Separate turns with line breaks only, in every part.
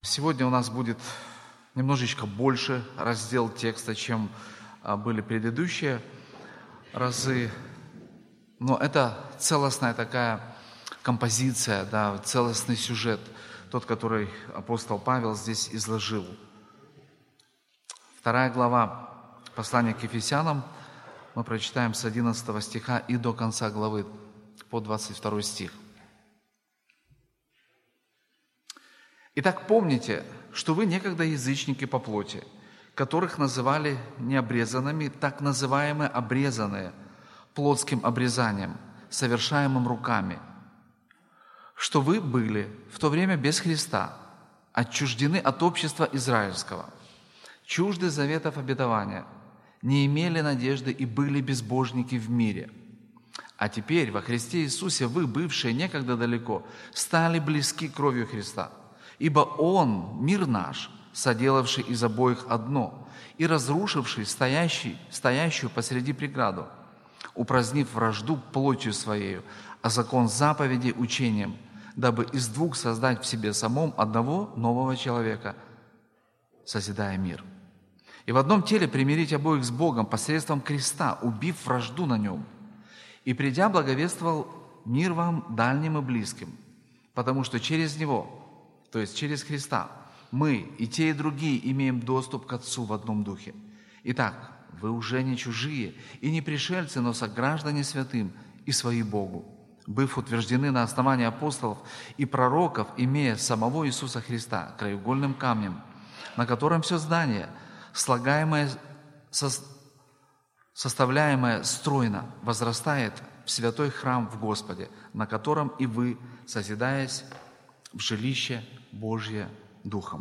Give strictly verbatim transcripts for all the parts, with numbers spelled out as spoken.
Сегодня у нас будет немножечко больше раздел текста, чем а, были предыдущие разы. Но это целостная такая композиция, да, целостный сюжет, тот, который апостол Павел здесь изложил. Вторая глава послания к Ефесянам, мы прочитаем с одиннадцатого стиха и до конца главы по двадцать второй стих. Итак, помните, что вы некогда язычники по плоти, которых называли необрезанными, так называемые обрезанные, плотским обрезанием, совершаемым руками, что вы были в то время без Христа, отчуждены от общества израильского, чужды заветов обетования, не имели надежды и были безбожники в мире. А теперь во Христе Иисусе вы, бывшие некогда далеко, стали близки кровью Христа. Ибо Он, мир наш, соделавший из обоих одно и разрушивший стоящий, стоящую посреди преграду, упразднив вражду плотью Своею, а закон заповедей учением, дабы из двух создать в себе самом одного нового человека, созидая мир. И в одном теле примирить обоих с Богом посредством креста, убив вражду на нем. И придя, благовествовал мир вам дальним и близким, потому что через Него, то есть через Христа, мы и те, и другие имеем доступ к Отцу в одном духе. Итак, вы уже не чужие и не пришельцы, но сограждане святым и свои Богу, быв утверждены на основании апостолов и пророков, имея самого Иисуса Христа краеугольным камнем, на котором все здание, слагаемое, со, составляемое стройно, возрастает в святой храм в Господе, на котором и вы, созидаясь в жилище Божье Духом.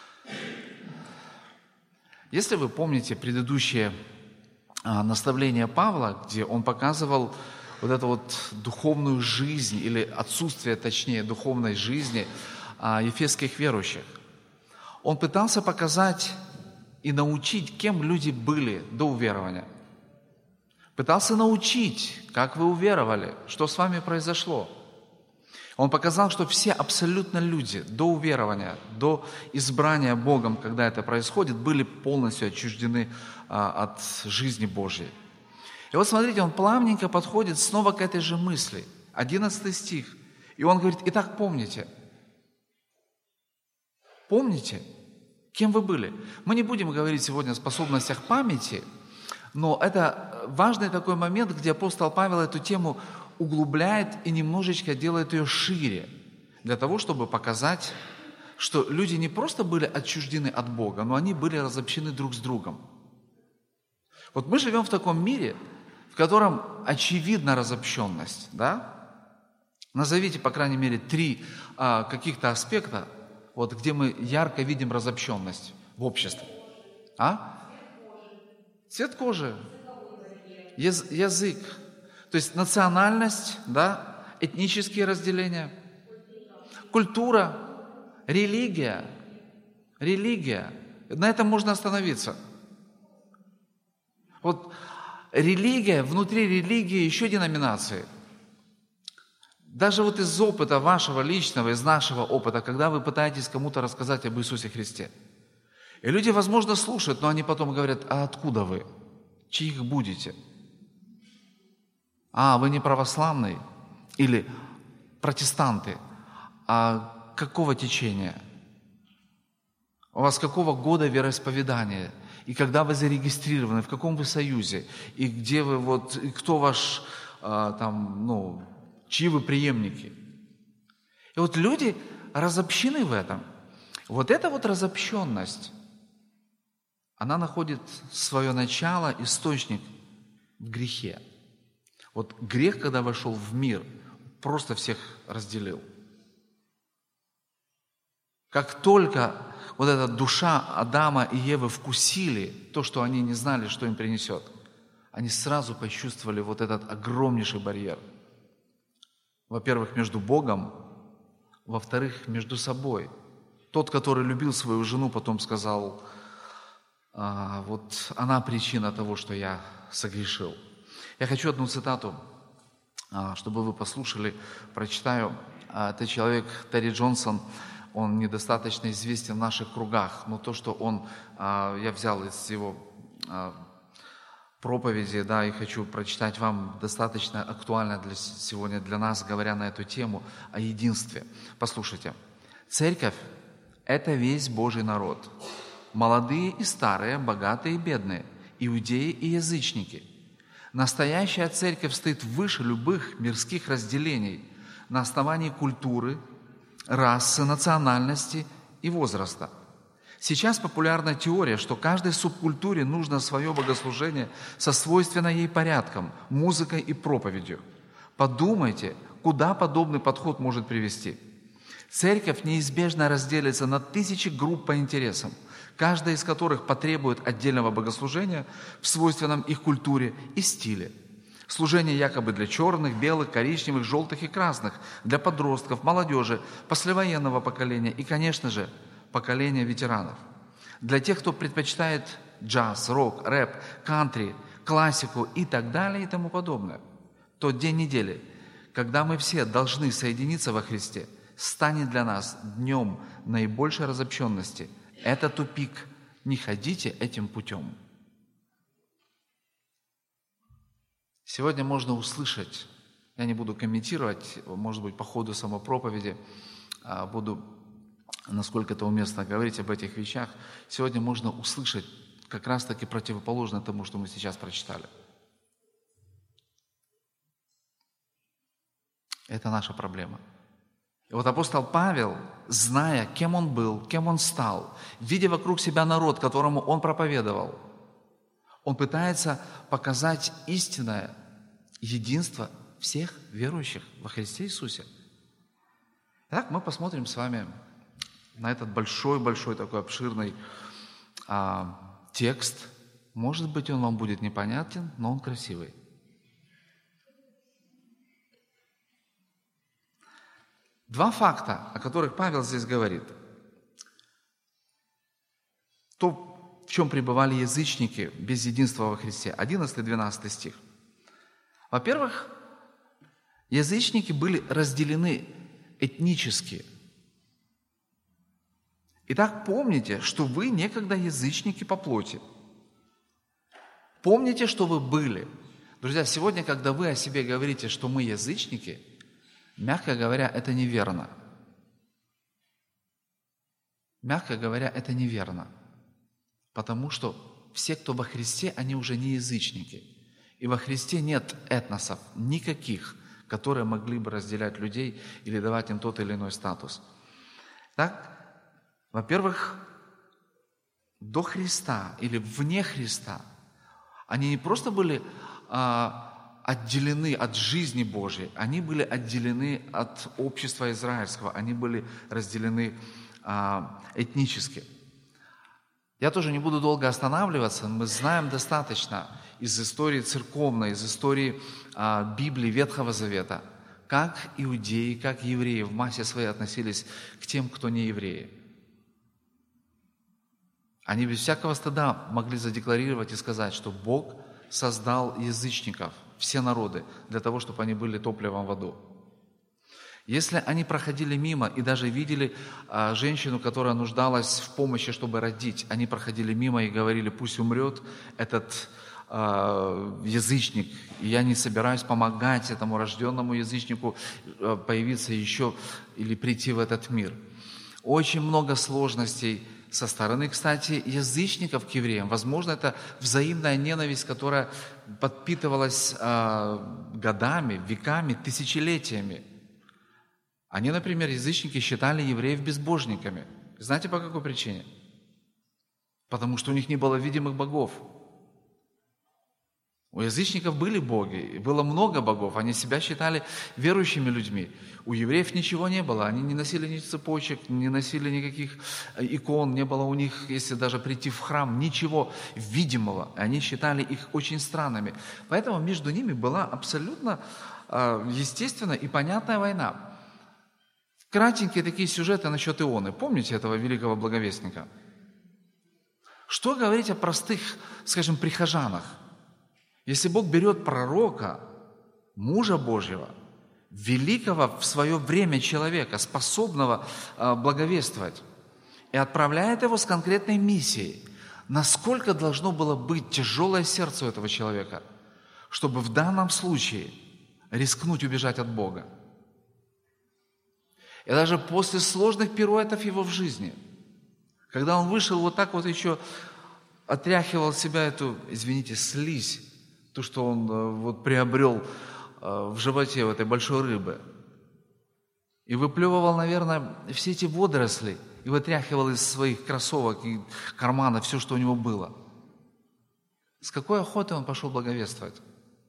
Если вы помните предыдущее а, наставление Павла, где он показывал вот эту вот духовную жизнь, или отсутствие, точнее, духовной жизни а, ефесских верующих, он пытался показать и научить, кем люди были до уверования. Пытался научить, как вы уверовали, что с вами произошло. Он показал, что все абсолютно люди до уверования, до избрания Богом, когда это происходит, были полностью отчуждены а, от жизни Божьей. И вот смотрите, он плавненько подходит снова к этой же мысли. одиннадцатый стих. И он говорит: итак, помните. Помните, кем вы были. Мы не будем говорить сегодня о способностях памяти, но это важный такой момент, где апостол Павел эту тему углубляет и немножечко делает ее шире, для того, чтобы показать, что люди не просто были отчуждены от Бога, но они были разобщены друг с другом. Вот мы живем в таком мире, в котором очевидна разобщенность, да? Назовите, по крайней мере, три а, каких-то аспекта, вот, где мы ярко видим разобщенность в обществе. А? Цвет кожи, яз- язык, то есть национальность, да, этнические разделения, культура, религия, религия. На этом можно остановиться. Вот религия, внутри религии еще деноминации. Даже вот из опыта вашего личного, из нашего опыта, когда вы пытаетесь кому-то рассказать об Иисусе Христе. И люди, возможно, слушают, но они потом говорят: а откуда вы? Чьих будете? А, вы не православный или протестанты. А какого течения? У вас какого года вероисповедания? И когда вы зарегистрированы, в каком вы союзе? И где вы, вот, и кто ваш, а, там, ну, чьи вы преемники? И вот люди разобщены в этом. Вот эта вот разобщенность, она находит свое начало, источник в грехе. Вот грех, когда вошел в мир, просто всех разделил. Как только вот эта душа Адама и Евы вкусили то, что они не знали, что им принесет, они сразу почувствовали вот этот огромнейший барьер. Во-первых, между Богом, во-вторых, между собой. Тот, который любил свою жену, потом сказал: а, вот она причина того, что я согрешил. Я хочу одну цитату, чтобы вы послушали, прочитаю. Это человек Терри Джонсон. он недостаточно известен в наших кругах, но то, что он, я взял из его проповеди, да, и хочу прочитать вам, достаточно актуально для сегодня для нас, говоря на эту тему о единстве. Послушайте. Церковь – это весь Божий народ. Молодые и старые, богатые и бедные, иудеи и язычники. Настоящая церковь стоит выше любых мирских разделений на основании культуры, расы, национальности и возраста. Сейчас популярна теория, что каждой субкультуре нужно свое богослужение со свойственным ей порядком, музыкой и проповедью. Подумайте, куда подобный подход может привести. Церковь неизбежно разделится на тысячи групп по интересам, каждая из которых потребует отдельного богослужения в свойственном их культуре и стиле. Служение якобы для черных, белых, коричневых, желтых и красных, для подростков, молодежи, послевоенного поколения и, конечно же, поколения ветеранов. Для тех, кто предпочитает джаз, рок, рэп, кантри, классику и так далее и тому подобное. Тот день недели, когда мы все должны соединиться во Христе, станет для нас днем наибольшей разобщенности. Это тупик. Не ходите этим путем. Сегодня можно услышать, я не буду комментировать, может быть, по ходу самопроповеди, буду, насколько это уместно говорить об этих вещах. Сегодня можно услышать как раз-таки противоположно тому, что мы сейчас прочитали. Это наша проблема. И вот апостол Павел, зная, кем он был, кем он стал, видя вокруг себя народ, которому он проповедовал, он пытается показать истинное единство всех верующих во Христе Иисусе. Итак, мы посмотрим с вами на этот большой-большой такой обширный а, текст. Может быть, он вам будет непонятен, но он красивый. Два факта, о которых Павел здесь говорит. То, в чем пребывали язычники без единства во Христе. одиннадцатый-двенадцатый стих. Во-первых, язычники были разделены этнически. Итак, помните, что вы некогда язычники по плоти. Помните, что вы были. Друзья, сегодня, когда вы о себе говорите, что мы язычники, мягко говоря, это неверно. Мягко говоря, это неверно. Потому что все, кто во Христе, они уже не язычники. И во Христе нет этносов никаких, которые могли бы разделять людей или давать им тот или иной статус. Так, во-первых, до Христа или вне Христа они не просто были а, отделены от жизни Божьей, они были отделены от общества израильского, они были разделены а, этнически. Я тоже не буду долго останавливаться, мы знаем достаточно из истории церковной, из истории а, Библии Ветхого Завета, как иудеи, как евреи в массе своей относились к тем, кто не евреи. Они без всякого стыда могли задекларировать и сказать, что Бог создал язычников, все народы, для того, чтобы они были топливом в аду. Если они проходили мимо и даже видели а, женщину, которая нуждалась в помощи, чтобы родить, они проходили мимо и говорили, пусть умрет этот а, язычник, и я не собираюсь помогать этому рожденному язычнику а, появиться еще или прийти в этот мир. Очень много сложностей со стороны, кстати, язычников к евреям. Возможно, это взаимная ненависть, которая подпитывалась а, годами, веками, тысячелетиями. Они, например, язычники считали евреев безбожниками. Знаете, по какой причине? Потому что у них не было видимых богов. У язычников были боги, было много богов, они себя считали верующими людьми. У евреев ничего не было, они не носили ни цепочек, не носили никаких икон, не было у них, если даже прийти в храм, ничего видимого. Они считали их очень странными. Поэтому между ними была абсолютно естественная и понятная война. Кратенькие такие сюжеты насчет Ионы. Помните этого великого благовестника? Что говорить о простых, скажем, прихожанах? Если Бог берет пророка, мужа Божьего, великого в свое время человека, способного благовествовать, и отправляет его с конкретной миссией. Насколько должно было быть тяжелое сердце у этого человека, чтобы в данном случае рискнуть убежать от Бога. И даже после сложных пируэтов его в жизни, когда он вышел вот так вот еще отряхивал с себя эту, извините, слизь, то, что он вот приобрел в животе у этой большой рыбы, и выплевывал, наверное, все эти водоросли, и вытряхивал из своих кроссовок и карманов все, что у него было. С какой охотой он пошел благовествовать?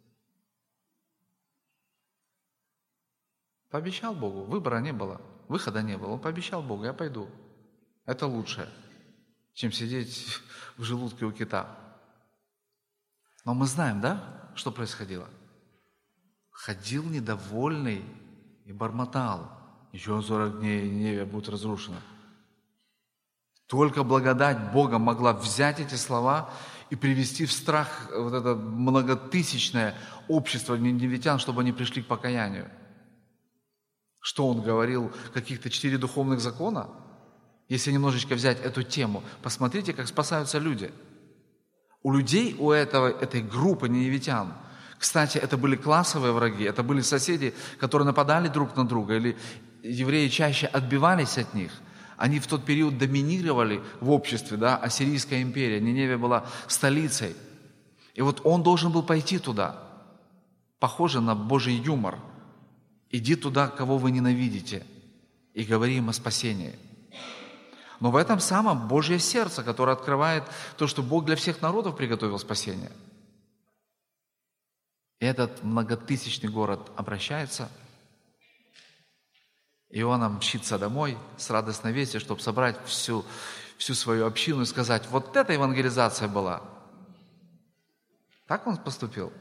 Пообещал Богу, выбора не было, выхода не было. Он пообещал Богу, я пойду. Это лучше, чем сидеть в желудке у кита. Но мы знаем, да, что происходило? Ходил недовольный и бормотал. Еще сорок дней, и Ниневия будет разрушена. Только благодать Бога могла взять эти слова и привести в страх вот это многотысячное общество ниневитян, чтобы они пришли к покаянию. Что он говорил? Каких-то четыре духовных закона? Если немножечко взять эту тему, посмотрите, как спасаются люди. У людей, у этого, этой группы ниневитян, кстати, это были классовые враги, это были соседи, которые нападали друг на друга, или евреи чаще отбивались от них. Они в тот период доминировали в обществе, да, Ассирийская империя, Ниневия была столицей. И вот он должен был пойти туда. Похоже на Божий юмор. Иди туда, кого вы ненавидите, и говори им о спасении. Но в этом самом Божье сердце, которое открывает то, что Бог для всех народов приготовил спасение. И этот многотысячный город обращается. Иоанна мчится домой с радостной вестью, чтобы собрать всю, всю свою общину и сказать, вот эта евангелизация была. Так он поступил.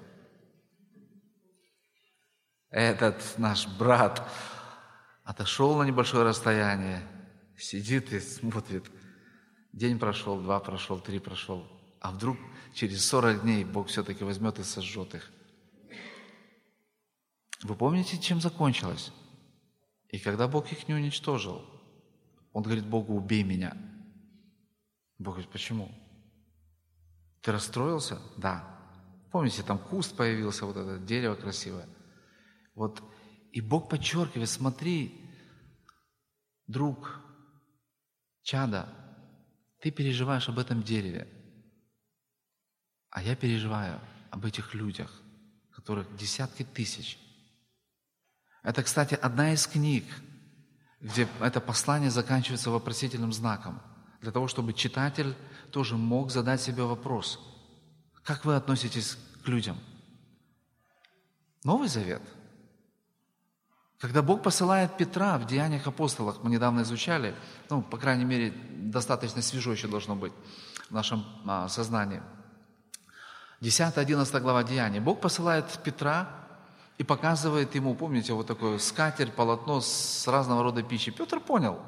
Этот наш брат отошел на небольшое расстояние, сидит и смотрит. День прошел, два прошел, три прошел. А вдруг через сорок дней Бог все-таки возьмет и сожжет их. Вы помните, чем закончилось? И когда Бог их не уничтожил, он говорит Богу, убей меня. Бог говорит, почему? Ты расстроился? Да. Помните, там куст появился, вот это дерево красивое. Вот. И Бог подчеркивает, смотри, друг, чада, ты переживаешь об этом дереве, а я переживаю об этих людях, которых десятки тысяч. Это, кстати, одна из книг, где это послание заканчивается вопросительным знаком, для того, чтобы читатель тоже мог задать себе вопрос. Как вы относитесь к людям? Новый Завет. Когда Бог посылает Петра в Деяниях апостолов, мы недавно изучали, ну, по крайней мере, достаточно свежо еще должно быть в нашем а, сознании. десятая-одиннадцатая глава Деяний. Бог посылает Петра и показывает ему, помните, вот такое скатерть, полотно с разного рода пищей. Петр понял.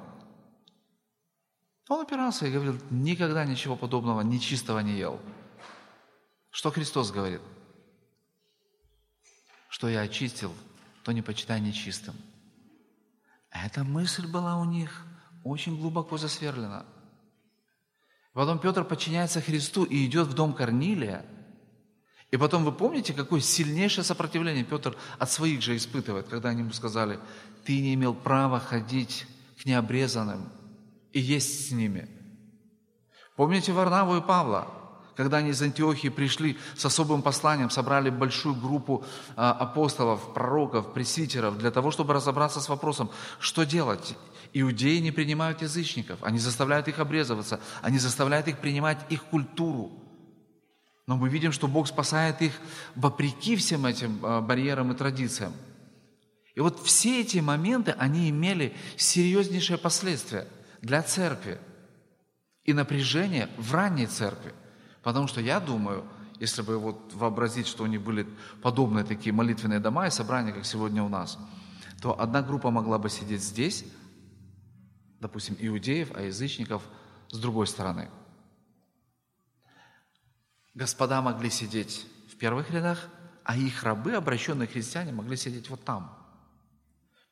Он опирался и говорил, никогда ничего подобного, нечистого не ел. Что Христос говорит? Что я очистил, то не почитай нечистым. Эта мысль была у них очень глубоко засверлена. Потом Петр подчиняется Христу и идет в дом Корнилия. И потом вы помните, какое сильнейшее сопротивление Петр от своих же испытывает, когда они ему сказали, ты не имел права ходить к необрезанным и есть с ними. Помните Варнаву и Павла, когда они из Антиохии пришли с особым посланием, собрали большую группу а, апостолов, пророков, пресвитеров для того, чтобы разобраться с вопросом, что делать. Иудеи не принимают язычников, они заставляют их обрезываться, они заставляют их принимать их культуру. Но мы видим, что Бог спасает их вопреки всем этим а, барьерам и традициям. И вот все эти моменты, они имели серьезнейшие последствия для церкви и напряжение в ранней церкви. Потому что я думаю, если бы вот вообразить, что у них были подобные такие молитвенные дома и собрания, как сегодня у нас, то одна группа могла бы сидеть здесь, допустим, иудеев, а язычников с другой стороны. Господа могли сидеть в первых рядах, а их рабы, обращенные христиане, могли сидеть вот там.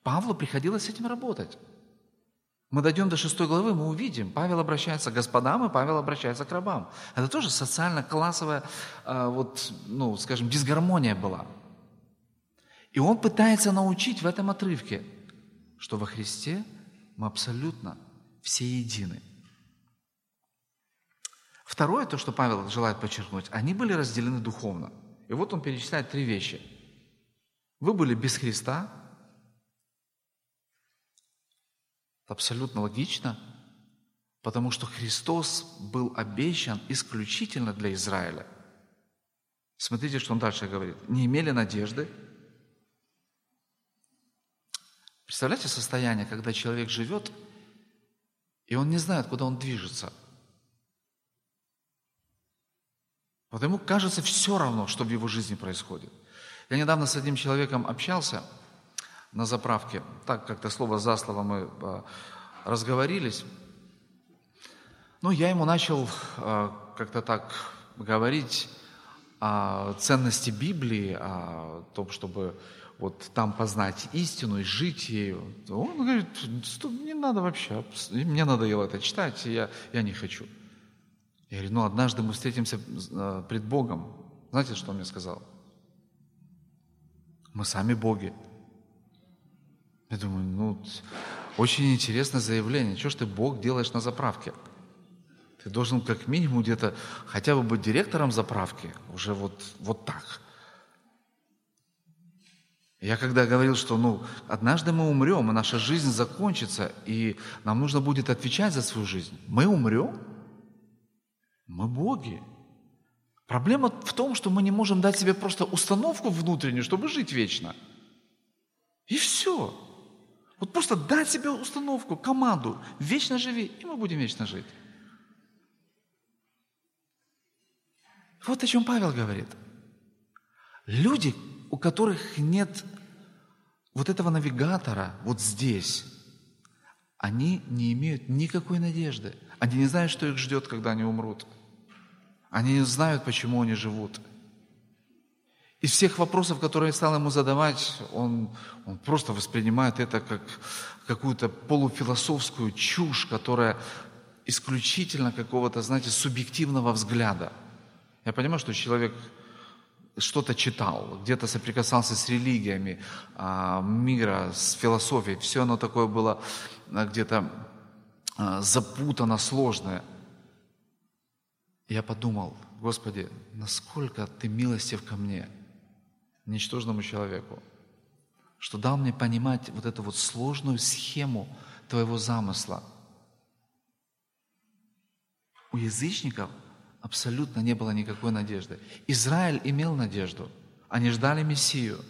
Павлу приходилось с этим работать. Мы дойдем до шестой главы, мы увидим, Павел обращается к господам, и Павел обращается к рабам. Это тоже социально-классовая, вот, ну, скажем, дисгармония была. И он пытается научить в этом отрывке, что во Христе мы абсолютно все едины. Второе, то, что Павел желает подчеркнуть, они были разделены духовно. И вот он перечисляет три вещи. Вы были без Христа. Это абсолютно логично, потому что Христос был обещан исключительно для Израиля. Смотрите, что он дальше говорит. Не имели надежды. Представляете состояние, когда человек живет, и он не знает, куда он движется. Вот ему кажется все равно, что в его жизни происходит. Я недавно с одним человеком общался на заправке. Так как-то слово за слово мы а, разговорились. Ну, я ему начал а, как-то так говорить о ценности Библии, о том, чтобы вот там познать истину и жить ею. Он говорит, что не надо вообще, мне надоело это читать, и я, я не хочу. Я говорю, ну, однажды мы встретимся пред Богом. Знаете, что он мне сказал? Мы сами боги. Я думаю, ну, очень интересное заявление. Чего ж ты, Бог, делаешь на заправке? Ты должен как минимум где-то хотя бы быть директором заправки. Уже вот, вот так. Я когда говорил, что ну, однажды мы умрем, и наша жизнь закончится, и нам нужно будет отвечать за свою жизнь. Мы умрем? Мы боги. Проблема в том, что мы не можем дать себе просто установку внутреннюю, чтобы жить вечно. И все. Вот просто дать себе установку, команду. Вечно живи, и мы будем вечно жить. Вот о чем Павел говорит. Люди, у которых нет вот этого навигатора вот здесь, они не имеют никакой надежды. Они не знают, что их ждет, когда они умрут. Они не знают, почему они живут. Из всех вопросов, которые я стал ему задавать, он, он просто воспринимает это как какую-то полуфилософскую чушь, которая исключительно какого-то, знаете, субъективного взгляда. Я понимаю, что человек что-то читал, где-то соприкасался с религиями а, мира, с философией. Все оно такое было а, где-то а, запутано, сложное. Я подумал, Господи, насколько Ты милостив ко мне, ничтожному человеку, что дал мне понимать вот эту вот сложную схему Твоего замысла. У язычников абсолютно не было никакой надежды. Израиль имел надежду. Они ждали Мессию.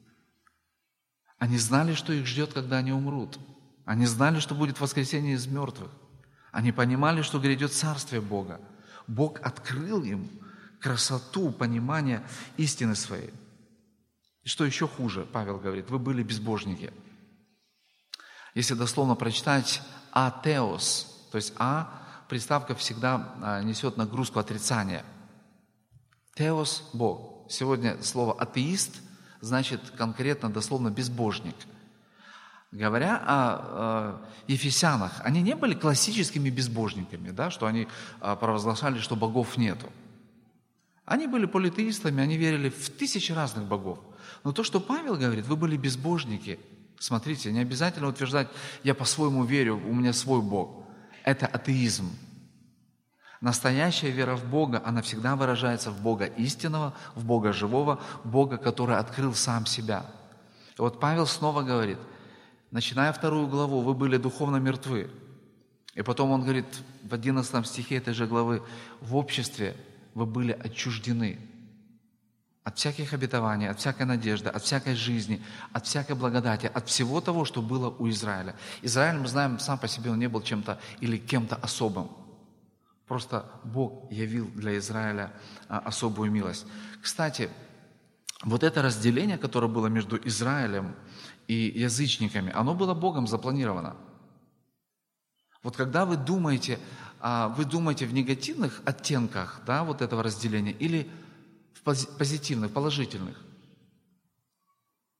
Они знали, что их ждет, когда они умрут. Они знали, что будет воскресение из мертвых. Они понимали, что грядет Царствие Бога. Бог открыл им красоту понимания истины своей. И что еще хуже, Павел говорит, вы были безбожники. Если дословно прочитать «атеос», то есть «а», приставка всегда несет нагрузку отрицания. «Теос» – Бог. Сегодня слово «атеист» значит конкретно, дословно «безбожник». Говоря о э, ефесянах, они не были классическими безбожниками, да, что они э, провозглашали, что богов нету. Они были политеистами, они верили в тысячи разных богов. Но то, что Павел говорит, вы были безбожники. Смотрите, не обязательно утверждать, я по-своему верю, у меня свой Бог. Это атеизм. Настоящая вера в Бога, она всегда выражается в Бога истинного, в Бога живого, Бога, который открыл сам себя. И вот Павел снова говорит, начиная вторую главу, вы были духовно мертвы. И потом он говорит в одиннадцатом стихе этой же главы, в обществе вы были отчуждены от всяких обетований, от всякой надежды, от всякой жизни, от всякой благодати, от всего того, что было у Израиля. Израиль, мы знаем, сам по себе он не был чем-то или кем-то особым. Просто Бог явил для Израиля особую милость. Кстати, вот это разделение, которое было между Израилем и язычниками, оно было Богом запланировано. Вот когда вы думаете, вы думаете в негативных оттенках, да, вот этого разделения или в позитивных, положительных.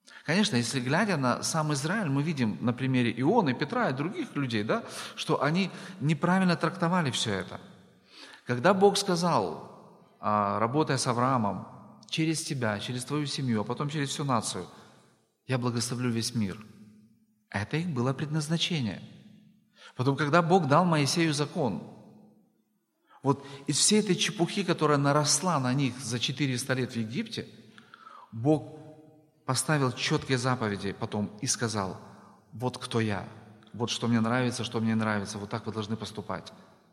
Конечно, если глядя на сам Израиль, мы видим на примере Ионы, Петра и других людей, да, что они неправильно трактовали все это. Когда Бог сказал, работая с Авраамом, через тебя, через твою семью, а потом через всю нацию, я благословлю весь мир. Это их было предназначение. Потом, когда Бог дал Моисею закон, вот из всей этой чепухи, которая наросла на них за четыреста лет в Египте, Бог поставил четкие заповеди потом и сказал, вот кто я, вот что мне нравится, что мне нравится, вот так вы должны поступать.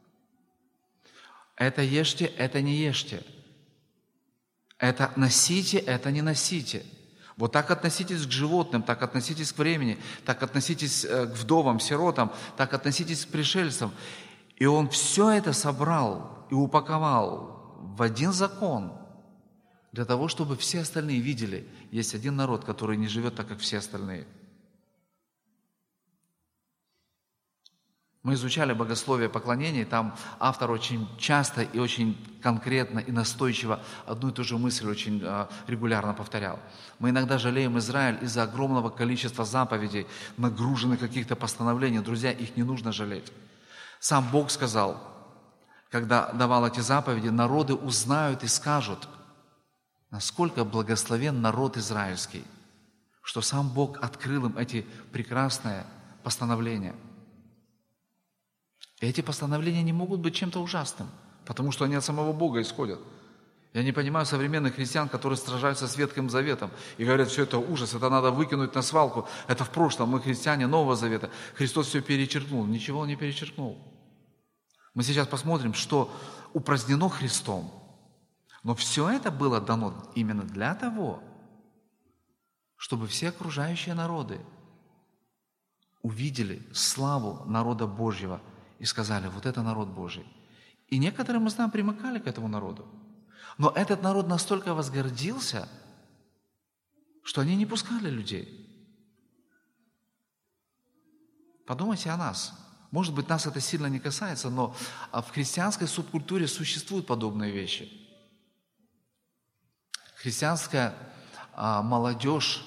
Это ешьте, это не ешьте. Это носите, это не носите. Вот так относитесь к животным, так относитесь к времени, так относитесь к вдовам, сиротам, так относитесь к пришельцам. И Он все это собрал и упаковал в один закон, для того, чтобы все остальные видели, есть один народ, который не живет так, как все остальные. Мы изучали богословие поклонений, там автор очень часто и очень конкретно и настойчиво одну и ту же мысль очень э, регулярно повторял. Мы иногда жалеем Израиль из-за огромного количества заповедей, нагруженных каких-то постановлений. Друзья, их не нужно жалеть. Сам Бог сказал, когда давал эти заповеди, народы узнают и скажут, насколько благословен народ израильский, что сам Бог открыл им эти прекрасные постановления. И эти постановления не могут быть чем-то ужасным, потому что они от самого Бога исходят. Я не понимаю современных христиан, которые сражаются с Ветхим Заветом и говорят, все это ужас, это надо выкинуть на свалку, это в прошлом, мы христиане Нового Завета. Христос все перечеркнул. Ничего Он не перечеркнул. Мы сейчас посмотрим, что упразднено Христом. Но все это было дано именно для того, чтобы все окружающие народы увидели славу народа Божьего и сказали, вот это народ Божий. И некоторые, мы знаем, примыкали к этому народу. Но этот народ настолько возгордился, что они не пускали людей. Подумайте о нас. Может быть, нас это сильно не касается, но в христианской субкультуре существуют подобные вещи. Христианская а, молодежь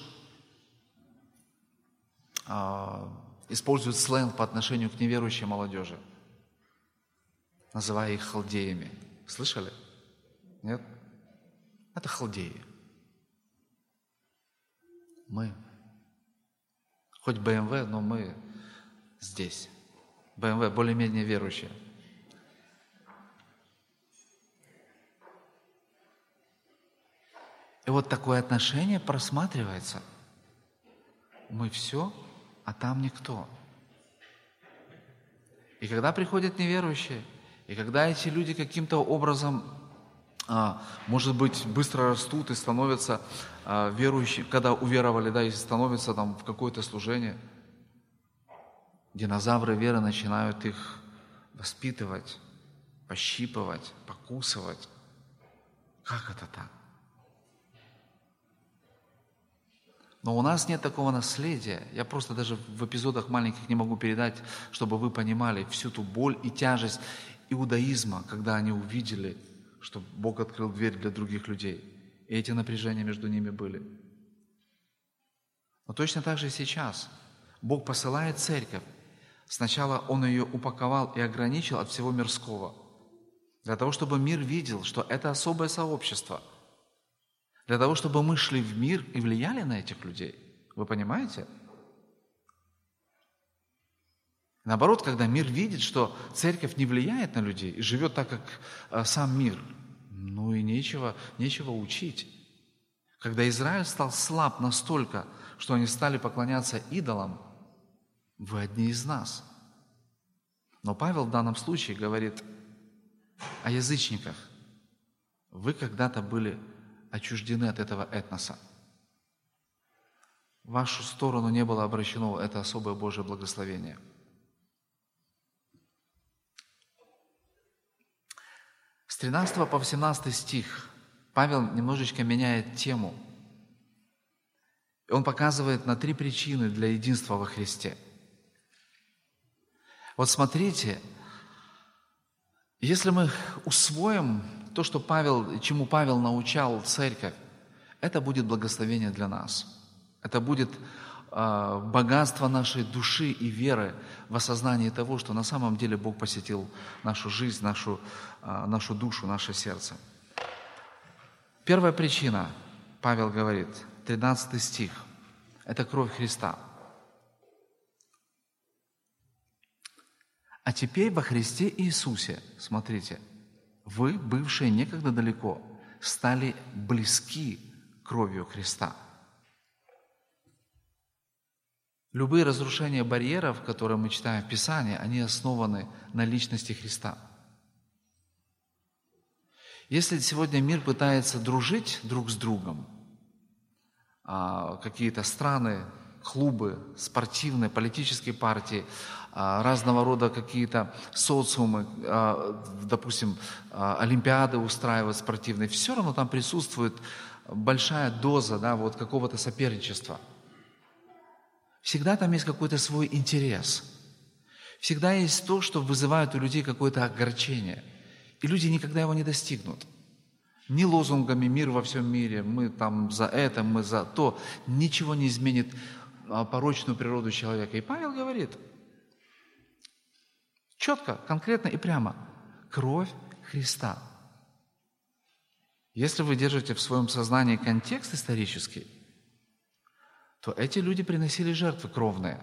а, использует сленг по отношению к неверующей молодежи, называя их халдеями. Слышали? Нет? Это халдеи. Мы. Хоть бэ эм вэ, но мы здесь. бэ эм вэ более-менее верующие. И вот такое отношение просматривается. Мы все, а там никто. И когда приходят неверующие, и когда эти люди каким-то образом, а, может быть, быстро растут и становятся а, верующими, когда уверовали, да, и становятся там в какое-то служение, динозавры веры начинают их воспитывать, пощипывать, покусывать. Как это так? Но у нас нет такого наследия. Я просто даже в эпизодах маленьких не могу передать, чтобы вы понимали всю ту боль и тяжесть иудаизма, когда они увидели, что Бог открыл дверь для других людей. И эти напряжения между ними были. Но точно так же и сейчас. Бог посылает церковь. Сначала Он ее упаковал и ограничил от всего мирского. Для того, чтобы мир видел, что это особое сообщество. Для того, чтобы мы шли в мир и влияли на этих людей. Вы понимаете? Наоборот, когда мир видит, что церковь не влияет на людей и живет так, как а, сам мир, ну и нечего, нечего учить. Когда Израиль стал слаб настолько, что они стали поклоняться идолам, вы одни из нас. Но Павел в данном случае говорит о язычниках. Вы когда-то были отчуждены от этого этноса. В вашу сторону не было обращено это особое Божье благословение. С тринадцатого по восемнадцатый стих Павел немножечко меняет тему. И он показывает на три причины для единства во Христе. Вот смотрите, если мы усвоим то, что Павел, чему Павел научал церковь, это будет благословение для нас. Это будет э, богатство нашей души и веры в осознании того, что на самом деле Бог посетил нашу жизнь, нашу, э, нашу душу, наше сердце. Первая причина, Павел говорит, тринадцатый стих, это кровь Христа. А теперь во Христе Иисусе, смотрите, вы, бывшие некогда далеко, стали близки кровью Христа. Любые разрушения барьеров, которые мы читаем в Писании, они основаны на личности Христа. Если сегодня мир пытается дружить друг с другом, какие-то страны, клубы, спортивные, политические партии, разного рода какие-то социумы, допустим, олимпиады устраивают спортивные, все равно там присутствует большая доза, да, вот какого-то соперничества. Всегда там есть какой-то свой интерес. Всегда есть то, что вызывает у людей какое-то огорчение. И люди никогда его не достигнут. Ни лозунгами «мир во всем мире», мы там за это, мы за то, ничего не изменит порочную природу человека. И Павел говорит четко, конкретно и прямо: кровь Христа. Если вы держите в своем сознании контекст исторический, то эти люди приносили жертвы кровные.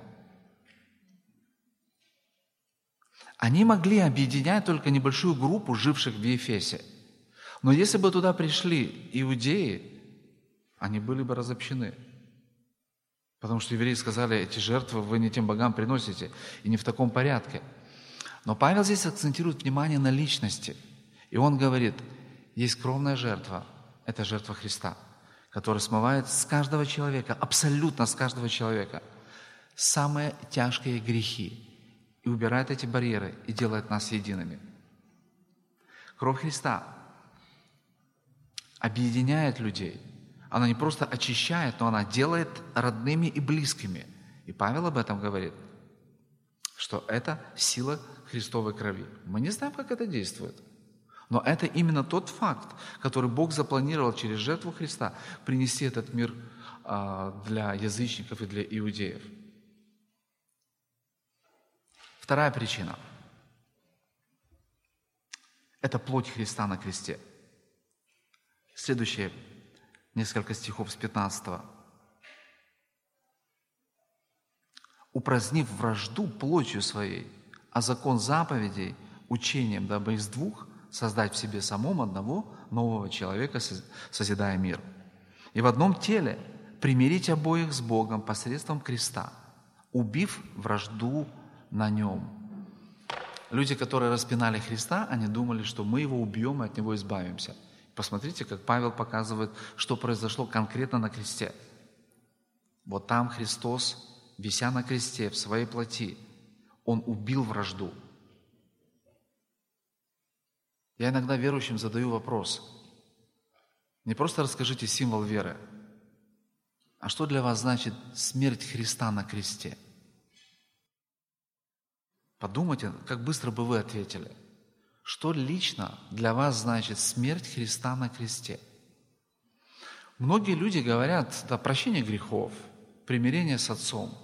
Они могли объединять только небольшую группу живших в Ефесе. Но если бы туда пришли иудеи, они были бы разобщены. Потому что евреи сказали: эти жертвы вы не тем богам приносите, и не в таком порядке. Но Павел здесь акцентирует внимание на личности. И он говорит: есть кровная жертва, это жертва Христа, которая смывает с каждого человека, абсолютно с каждого человека, самые тяжкие грехи и убирает эти барьеры и делает нас едиными. Кровь Христа объединяет людей. Она не просто очищает, но она делает родными и близкими. И Павел об этом говорит, что это сила Христовой крови. Мы не знаем, как это действует. Но это именно тот факт, который Бог запланировал через жертву Христа принести этот мир для язычников и для иудеев. Вторая причина – это плоть Христа на кресте. Следующие несколько стихов с пятнадцатого. «Упразднив вражду плотью своей, а закон заповедей учением, дабы из двух создать в себе самом одного нового человека, созидая мир. И в одном теле примирить обоих с Богом посредством креста, убив вражду на нем». Люди, которые распинали Христа, они думали, что мы его убьем и от него избавимся. Посмотрите, как Павел показывает, что произошло конкретно на кресте. Вот там Христос, вися на кресте в своей плоти, Он убил вражду. Я иногда верующим задаю вопрос. Не просто расскажите символ веры, а что для вас значит смерть Христа на кресте? Подумайте, как быстро бы вы ответили. Что лично для вас значит смерть Христа на кресте? Многие люди говорят: да, прощение грехов, примирение с Отцом.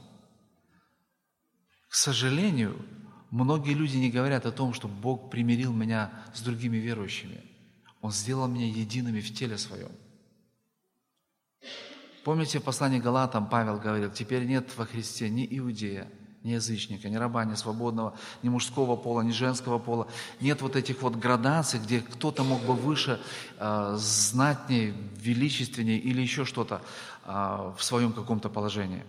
К сожалению, многие люди не говорят о том, что Бог примирил меня с другими верующими. Он сделал меня едиными в теле своем. Помните, в послании к Галатам Павел говорил: теперь нет во Христе ни иудея, ни язычника, ни раба, ни свободного, ни мужского пола, ни женского пола. Нет вот этих вот градаций, где кто-то мог бы выше, э, знатнее, величественнее или еще что-то э, в своем каком-то положении.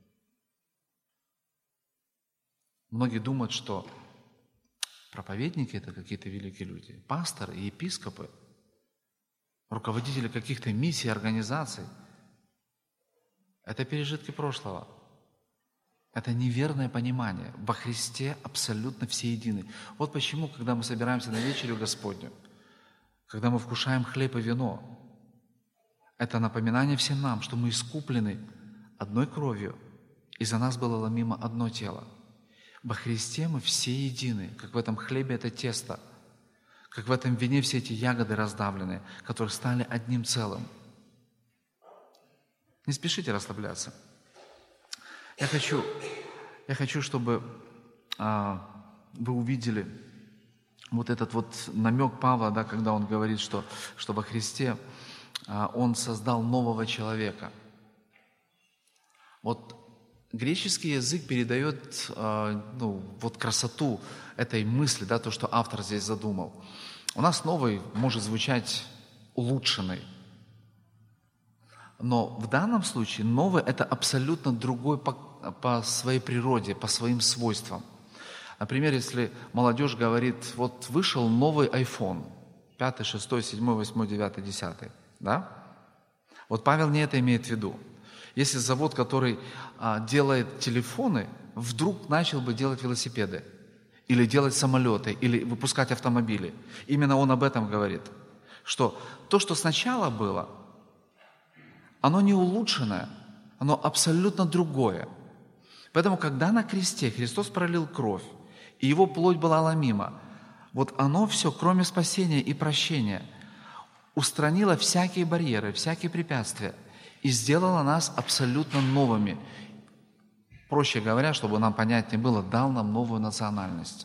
Многие думают, что проповедники – это какие-то великие люди, пасторы и епископы, руководители каких-то миссий, организаций. Это пережитки прошлого. Это неверное понимание. Во Христе абсолютно все едины. Вот почему, когда мы собираемся на вечерю Господню, когда мы вкушаем хлеб и вино, это напоминание всем нам, что мы искуплены одной кровью, и за нас было ломимо одно тело. Во Христе мы все едины, как в этом хлебе это тесто, как в этом вине все эти ягоды раздавленные, которые стали одним целым. Не спешите расслабляться. Я хочу, я хочу, чтобы а, вы увидели вот этот вот намек Павла, да, когда он говорит, что, что во Христе а, он создал нового человека. Вот греческий язык передает а, ну, вот красоту этой мысли, да, то, что автор здесь задумал. У нас новый может звучать улучшенный. Но в данном случае новый – это абсолютно другой по, по своей природе, по своим свойствам. Например, если молодежь говорит, вот вышел новый iPhone, пятый, шестой, седьмой, восьмой, девятый, десятый, да? Вот Павел не это имеет в виду. Если завод, который а, делает телефоны, вдруг начал бы делать велосипеды, или делать самолеты, или выпускать автомобили, именно он об этом говорит, что то, что сначала было, оно не улучшенное, оно абсолютно другое. Поэтому, когда на кресте Христос пролил кровь, и Его плоть была ломима, вот оно все, кроме спасения и прощения, устранило всякие барьеры, всякие препятствия и сделало нас абсолютно новыми. Проще говоря, чтобы нам понятнее было, дал нам новую национальность.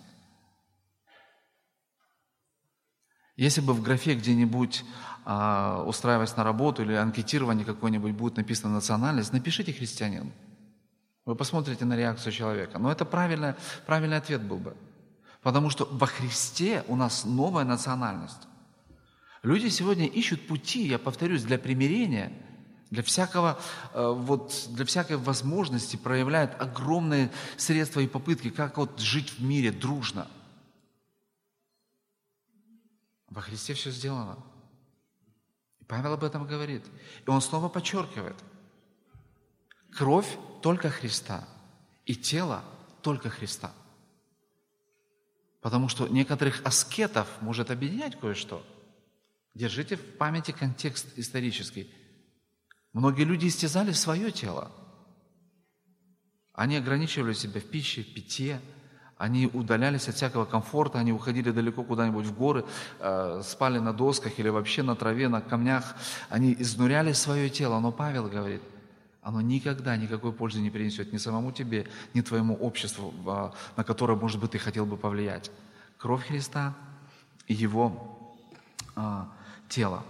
Если бы в графе где-нибудь, а, устраиваясь на работу или анкетирование какое-нибудь будет написано «национальность», напишите «христианин». Вы посмотрите на реакцию человека. Но это правильный, правильный ответ был бы. Потому что во Христе у нас новая национальность. Люди сегодня ищут пути, я повторюсь, для примирения, для всякого, вот, для всякой возможности, проявляют огромные средства и попытки, как вот жить в мире дружно. Во Христе все сделано. И Павел об этом говорит. И он снова подчеркивает. Кровь только Христа, и тело только Христа. Потому что некоторых аскетов может объединять кое-что. Держите в памяти контекст исторический. Многие люди истязали свое тело. Они ограничивали себя в пище, в питье, они удалялись от всякого комфорта, они уходили далеко куда-нибудь в горы, э, спали на досках или вообще на траве, на камнях. Они изнуряли свое тело. Но Павел говорит, оно никогда никакой пользы не принесет ни самому тебе, ни твоему обществу, на которое, может быть, ты хотел бы повлиять. Кровь Христа и Его а, тело.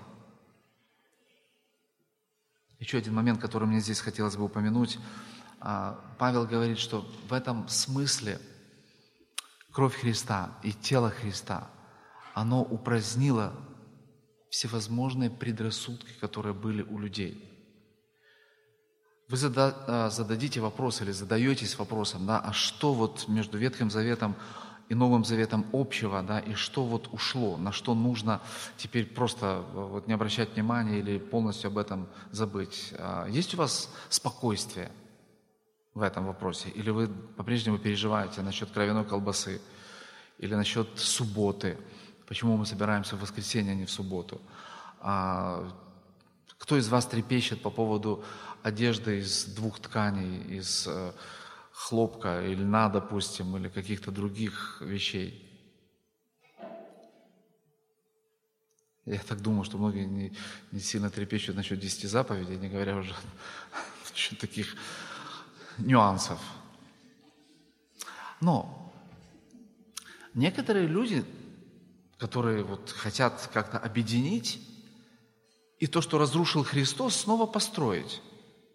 Еще один момент, который мне здесь хотелось бы упомянуть. А, Павел говорит, что в этом смысле кровь Христа и тело Христа, оно упразднило всевозможные предрассудки, которые были у людей. Вы зададите вопрос или задаетесь вопросом, да, а что вот между Ветхим Заветом и Новым Заветом общего, да, и что вот ушло, на что нужно теперь просто вот не обращать внимания или полностью об этом забыть. Есть у вас спокойствие в этом вопросе? Или вы по-прежнему переживаете насчет кровяной колбасы или насчет субботы? Почему мы собираемся в воскресенье, а не в субботу? Кто из вас трепещет по поводу одежды из двух тканей, из э, хлопка или льна, допустим, или каких-то других вещей? Я так думаю, что многие не, не сильно трепещут насчет десяти заповедей, не говоря уже насчет таких нюансов. Но некоторые люди, которые вот хотят как-то объединить и то, что разрушил Христос, снова построить.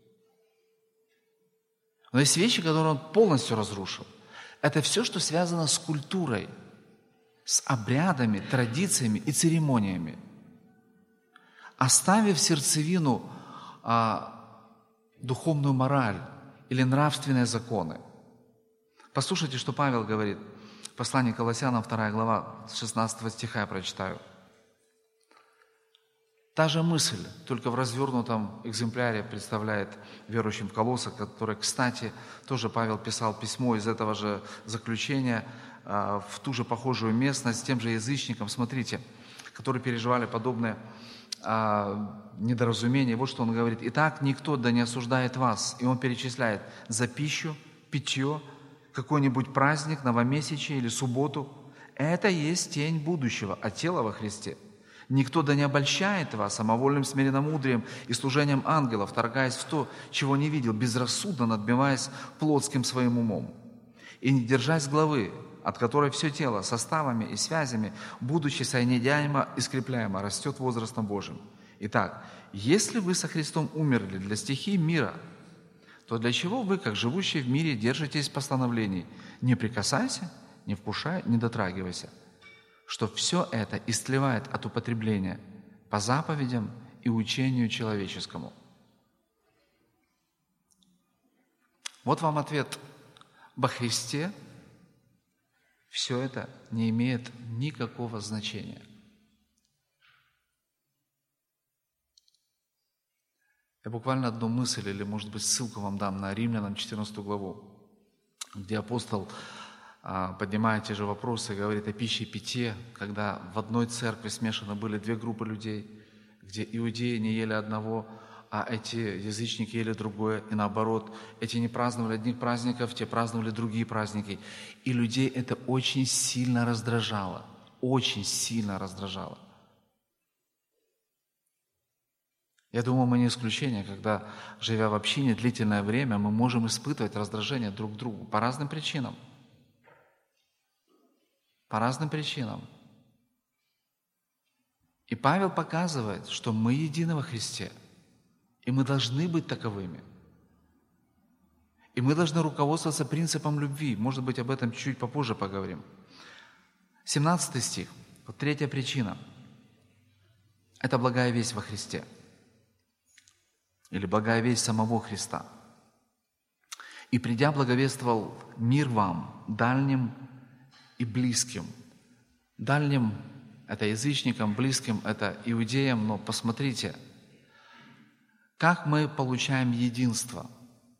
Но есть вещи, которые Он полностью разрушил. Это все, что связано с культурой, с обрядами, традициями и церемониями. Оставив сердцевину а, духовную мораль или нравственные законы. Послушайте, что Павел говорит. Послание к Колоссянам, вторая глава, с шестнадцатого стиха я прочитаю. Та же мысль, только в развернутом экземпляре представляет верующим в Колоссах, который, кстати, тоже Павел писал письмо из этого же заключения э, в ту же похожую местность, с тем же язычником, смотрите, которые переживали подобное э, недоразумение. Вот что он говорит. «Итак, никто да не осуждает вас». И он перечисляет за пищу, питье, какой-нибудь праздник, новомесячие или субботу. Это есть тень будущего, а тело во Христе. Никто да не обольщает вас самовольным смиренномудрием и служением ангелов, вторгаясь в то, чего не видел, безрассудно надбиваясь плотским своим умом. И не держась главы, от которой все тело составами и связями, будучи соединяемо и скрепляемо, растет возрастом Божьим. Итак, если вы со Христом умерли для стихий мира, то для чего вы, как живущие в мире, держитесь постановлений? Не прикасайся, не вкушай, не дотрагивайся. Что все это истлевает от употребления по заповедям и учению человеческому. Вот вам ответ. Во Христе все это не имеет никакого значения. Я буквально одну мысль или, может быть, ссылку вам дам на Римлянам четырнадцатую главу, где апостол поднимая те же вопросы, говорит о пище и питье, когда в одной церкви смешаны были две группы людей, где иудеи не ели одного, а эти язычники ели другое, и наоборот, эти не праздновали одних праздников, те праздновали другие праздники. И людей это очень сильно раздражало, очень сильно раздражало. Я думаю, мы не исключение, когда, живя в общине длительное время, мы можем испытывать раздражение друг к другу по разным причинам. По разным причинам. И Павел показывает, что мы едины во Христе, и мы должны быть таковыми. И мы должны руководствоваться принципом любви. Может быть, об этом чуть попозже поговорим. семнадцатый стих. Вот третья причина. Это благая весть во Христе. Или благая весть самого Христа. «И придя, благовествовал мир вам, дальним и близким». Дальним – это язычникам, близким – это иудеям, но посмотрите, как мы получаем единство.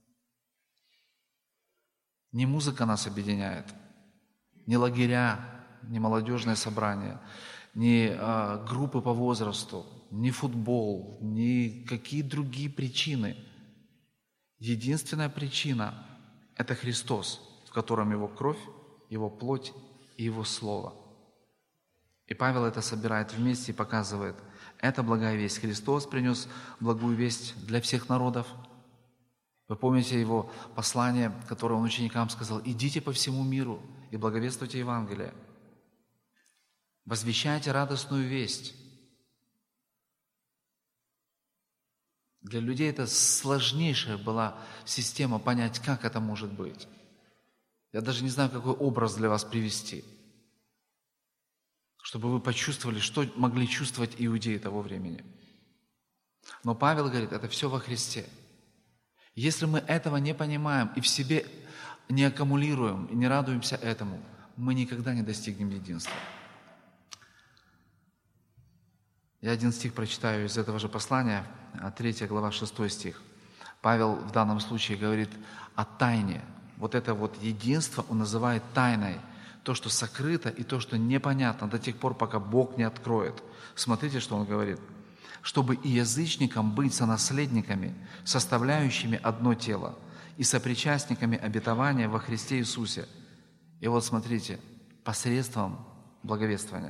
Не музыка нас объединяет, не лагеря, не молодежное собрание, не э, группы по возрасту, не футбол, ни какие другие причины. Единственная причина – это Христос, в котором Его кровь, Его плоть и Его Слово. И Павел это собирает вместе и показывает. Это благая весть. Христос принес благую весть для всех народов. Вы помните Его послание, которое Он ученикам сказал: «Идите по всему миру и благовествуйте Евангелие. Возвещайте радостную весть». Для людей это сложнейшая была система понять, как это может быть. Я даже не знаю, какой образ для вас привести, чтобы вы почувствовали, что могли чувствовать иудеи того времени. Но Павел говорит, это все во Христе. Если мы этого не понимаем и в себе не аккумулируем, и не радуемся этому, мы никогда не достигнем единства. Я один стих прочитаю из этого же послания, третья глава, шестой стих. Павел в данном случае говорит о тайне. Вот это вот единство он называет тайной. То, что сокрыто, и то, что непонятно до тех пор, пока Бог не откроет. Смотрите, что он говорит. «Чтобы и язычникам быть сонаследниками, составляющими одно тело, и сопричастниками обетования во Христе Иисусе». И вот смотрите, посредством благовествования.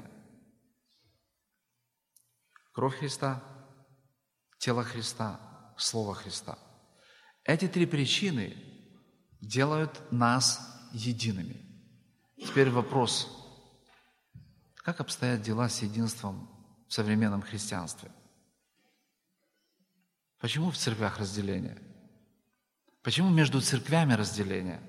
Кровь Христа, тело Христа, Слово Христа. Эти три причины делают нас едиными. Теперь вопрос, как обстоят дела с единством в современном христианстве? Почему в церквях разделение? Почему между церквями разделение?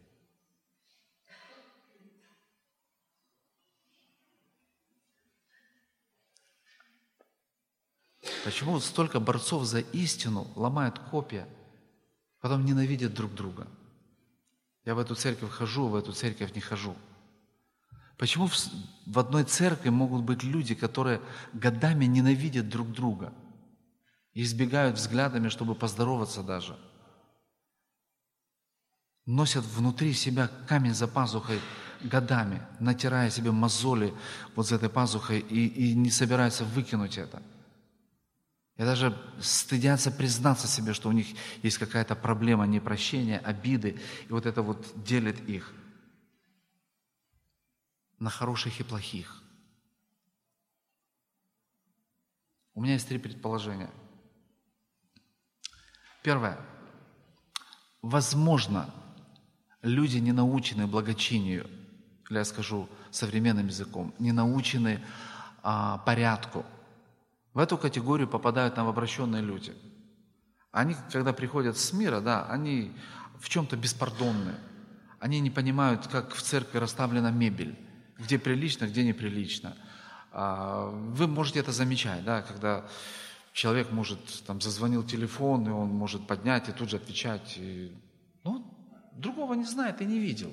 Почему столько борцов за истину ломают копья, потом ненавидят друг друга? Я в эту церковь хожу, в эту церковь не хожу. Почему в одной церкви могут быть люди, которые годами ненавидят друг друга и избегают взглядами, чтобы поздороваться даже? Носят внутри себя камень за пазухой годами, натирая себе мозоли вот за этой пазухой и, и не собираются выкинуть это. И даже стыдятся признаться себе, что у них есть какая-то проблема непрощения, обиды, и вот это вот делит их на хороших и плохих. У меня есть три предположения. Первое. Возможно, люди не научены благочинию, или я скажу современным языком, не научены а, порядку. В эту категорию попадают новообращенные люди. Они, когда приходят с мира, да, они в чем-то беспардонны. Они не понимают, как в церкви расставлена мебель, где прилично, где неприлично. Вы можете это замечать, да, когда человек может, там, зазвонил телефон, и он может поднять и тут же отвечать. И, ну, другого не знает и не видел.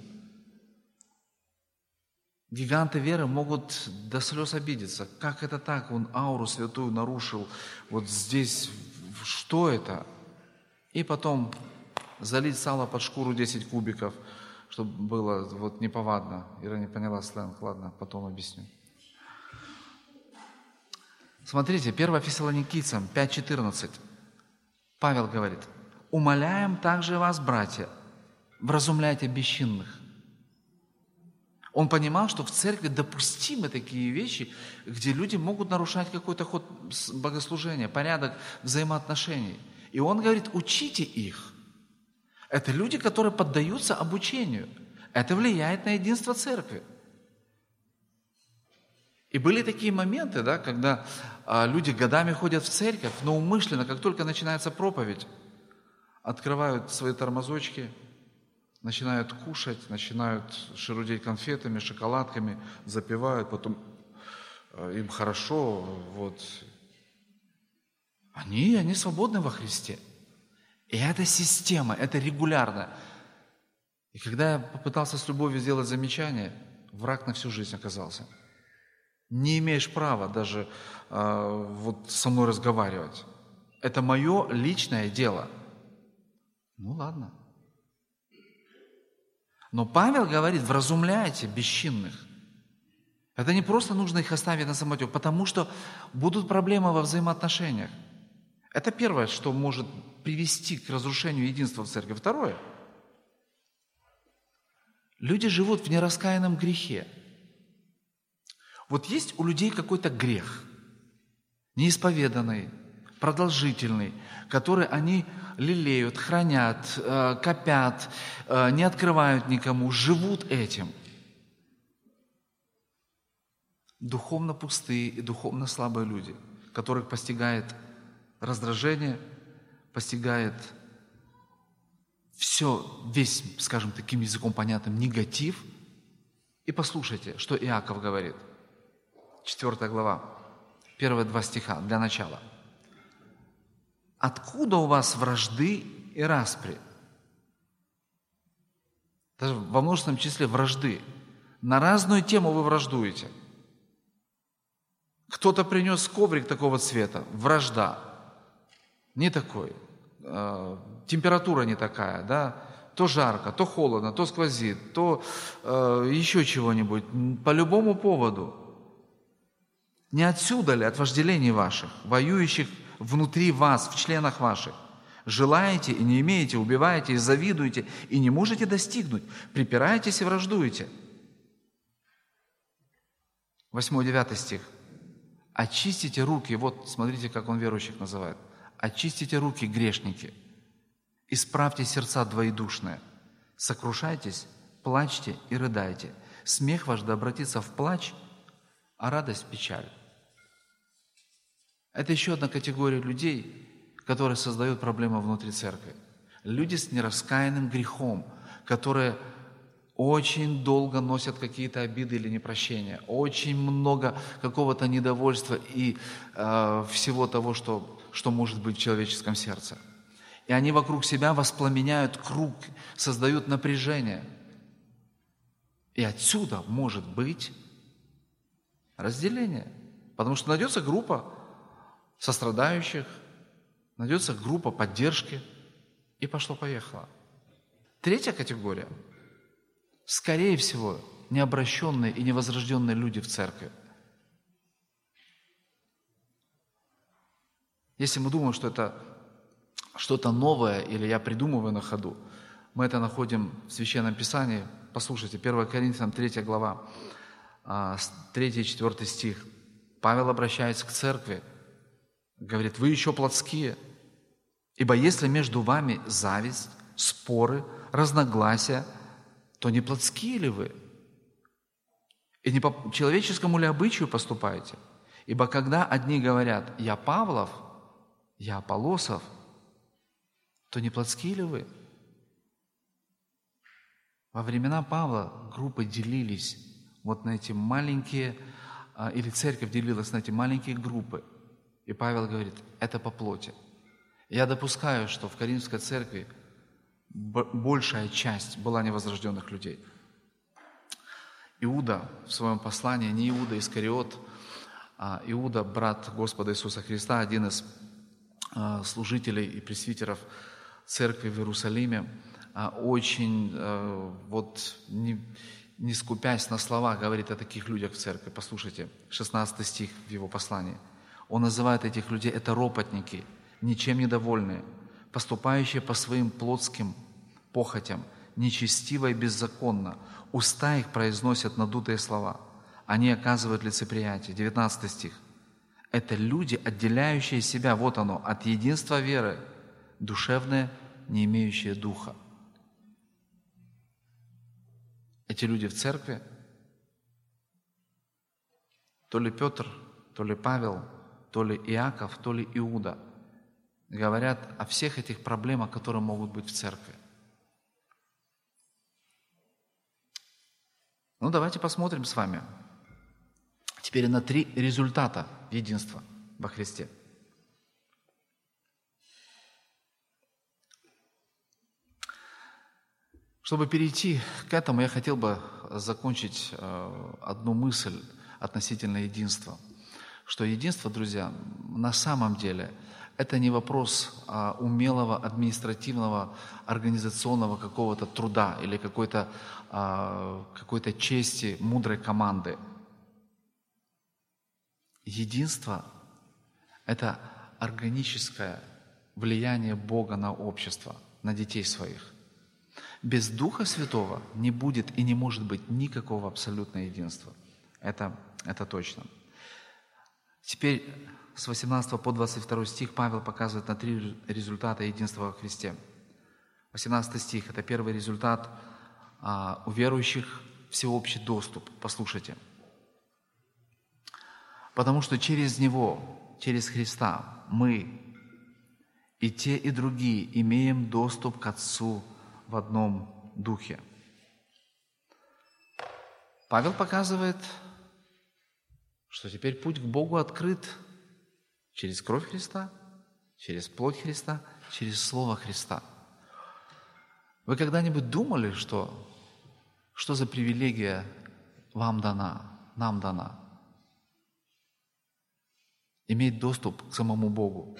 Гиганты веры могут до слез обидеться. Как это так? Он ауру святую нарушил. Вот здесь что это? И потом залить сало под шкуру десять кубиков, чтобы было вот неповадно. Ира не поняла сленг. Ладно, потом объясню. Смотрите, первое Фессалоникийцам пять четырнадцать. Павел говорит: «Умоляем также вас, братья, вразумляйте бесчинных». Он понимал, что в церкви допустимы такие вещи, где люди могут нарушать какой-то ход богослужения, порядок взаимоотношений. И он говорит: учите их. Это люди, которые поддаются обучению. Это влияет на единство церкви. И были такие моменты, да, когда а, люди годами ходят в церковь, но умышленно, как только начинается проповедь, открывают свои тормозочки, начинают кушать, начинают шерудеть конфетами, шоколадками, запивают, потом э, им хорошо, вот. Они, они свободны во Христе. И это система, это регулярно. И когда я попытался с любовью сделать замечание, враг на всю жизнь оказался. Не имеешь права даже э, вот со мной разговаривать. Это мое личное дело. Ну ладно. Но Павел говорит: вразумляйте бесчинных. Это не просто нужно их оставить на самотек, потому что будут проблемы во взаимоотношениях. Это первое, что может привести к разрушению единства в церкви. Второе. Люди живут в нераскаянном грехе. Вот есть у людей какой-то грех, неисповеданный, продолжительный, который они лелеют, хранят, копят, не открывают никому, живут этим. Духовно пустые и духовно слабые люди, которых постигает раздражение, постигает все, весь, скажем таким языком понятным, негатив. И послушайте, что Иаков говорит. Четвертая глава, первые два стиха для начала. «Откуда у вас вражды и распри?» Даже во множественном числе вражды. На разную тему вы враждуете. Кто-то принес коврик такого цвета, вражда. Не такой. Температура не такая, да? То жарко, то холодно, то сквозит, то э, еще чего-нибудь. По любому поводу. Не отсюда ли от вожделений ваших, воюющих внутри вас, в членах ваших? Желаете и не имеете, убиваете и завидуете, и не можете достигнуть, припираетесь и враждуете. Восьмой-девятый стих. Очистите руки, вот смотрите, как он верующих называет. Очистите руки, грешники, исправьте сердца двоедушные, сокрушайтесь, плачьте и рыдайте. Смех ваш да обратится в плач, а радость в печаль. Это еще одна категория людей, которые создают проблемы внутри церкви. Люди с нераскаянным грехом, которые очень долго носят какие-то обиды или непрощения, очень много какого-то недовольства и э, всего того, что, что может быть в человеческом сердце. И они вокруг себя воспламеняют круг, создают напряжение. И отсюда может быть разделение. Потому что найдется группа сострадающих, найдется группа поддержки, и пошло-поехало. Третья категория. Скорее всего, необращенные и невозрожденные люди в церкви. Если мы думаем, что это что-то новое, или я придумываю на ходу, мы это находим в Священном Писании. Послушайте, первое Коринфянам третья глава, третий и четвёртый стих. Павел обращается к церкви Говорит, вы еще плотские. Ибо если между вами зависть, споры, разногласия, то не плотские ли вы? И не по человеческому ли обычаю поступаете? Ибо когда одни говорят, я Павлов, я Аполлосов, то не плотские ли вы? Во времена Павла группы делились вот на эти маленькие, или церковь делилась на эти маленькие группы. И Павел говорит, это по плоти. Я допускаю, что в Коринфской церкви большая часть была невозрожденных людей. Иуда в своем послании, не Иуда Искариот, а Иуда, брат Господа Иисуса Христа, один из служителей и пресвитеров церкви в Иерусалиме, очень, вот, не, не скупясь на слова, говорит о таких людях в церкви. Послушайте, шестнадцатый стих в его послании. Он называет этих людей, это ропотники, ничем недовольные, поступающие по своим плотским похотям, нечестиво и беззаконно. Уста их произносят надутые слова. Они оказывают лицеприятие. девятнадцатый стих. Это люди, отделяющие себя, вот оно, от единства веры, душевные, не имеющие духа. Эти люди в церкви, то ли Петр, то ли Павел, то ли Иаков, то ли Иуда, говорят о всех этих проблемах, которые могут быть в церкви. Ну, давайте посмотрим с вами теперь на три результата единства во Христе. Чтобы перейти к этому, я хотел бы закончить одну мысль относительно единства. Что единство, друзья, на самом деле это не вопрос умелого административного, организационного какого-то труда или какой-то, какой-то чести мудрой команды. Единство – это органическое влияние Бога на общество, на детей своих. Без Духа Святого не будет и не может быть никакого абсолютного единства. Это, это точно. Теперь с восемнадцатого по двадцать второй стих Павел показывает на три результата единства во Христе. восемнадцатый стих – это первый результат. А, у верующих всеобщий доступ. Послушайте. Потому что через Него, через Христа мы и те, и другие имеем доступ к Отцу в одном духе. Павел показывает, что теперь путь к Богу открыт через кровь Христа, через плоть Христа, через Слово Христа. Вы когда-нибудь думали, что, что за привилегия вам дана, нам дана? Иметь доступ к самому Богу.